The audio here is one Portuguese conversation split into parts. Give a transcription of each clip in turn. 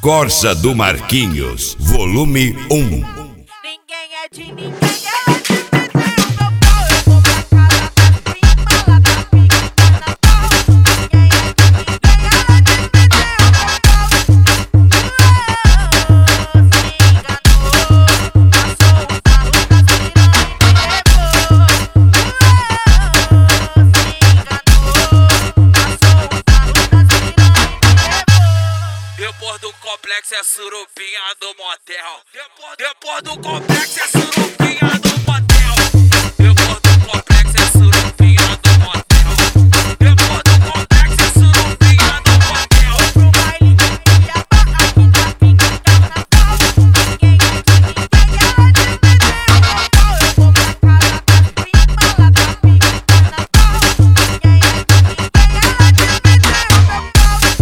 Corsa do Marquinhos, volume 1. Ninguém é de ninguém, ela te meteu no pau. Eu vou pra casa das primas, lá da pica carnaval. Ninguém é de ninguém, ela te meteu no pau. Se enganou, passou o carro das piranhas e me levou. Se enganou, passou o carro das piranhas e me levou. Depois do complexo é surupinha do motel. Depois do complexo é surupinha do motel. Depois do complexo é surupinha do motel. Depois do complexo é surupinha do motel. Pro baile de Cuiabá, aqui da pica carnaval. Ninguém é de ninguém, ela te meteu no pau. Eu vou pra casa das primas, lá da pica carnaval. Ninguém é de ninguém, ela te meteu no pau. Se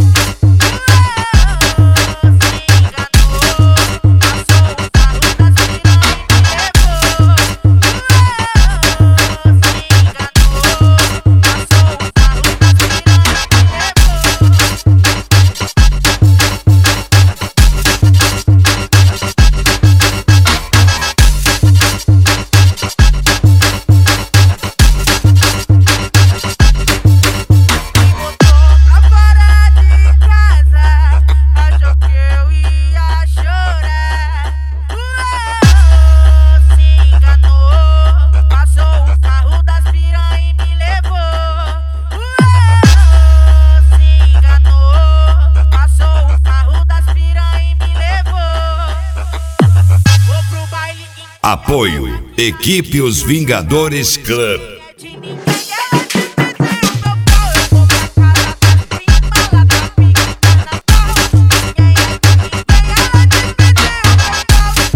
Apoio Equipe Os Vingadores Club. de ninguém, ela te meteu no pau. Eu vou pra casa das primas, lá da pica carnaval. Ninguém é de ninguém, ela te meteu no pau. Se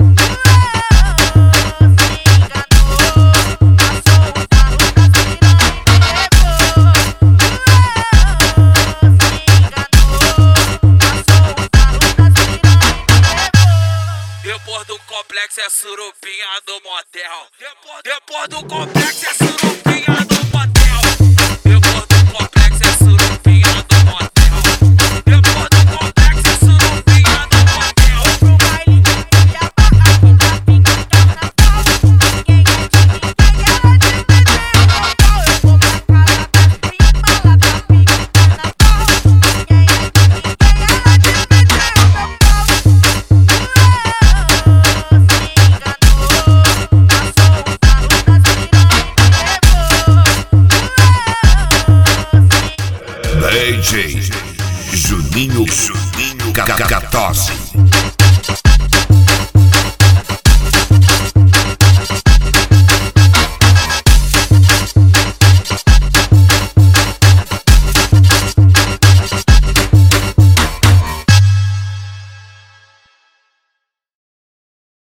enganou, passou o carro das piranhas e me levou. Se Depois do complexo é surupinha do motel. Depois do complexo é surupinha do motel. Depois do complexo é surupinha do motel. Depois do complexo é surupinha do motel. pro baile de Cuiabá, aqui da pica carnaval. Ninguém é de ninguém, ela te meteu no pau. Eu vou pra casa das primas, lá da pica carnaval. Ninguém é de ninguém, ela te meteu no pau. Se DJ Juninho Catose.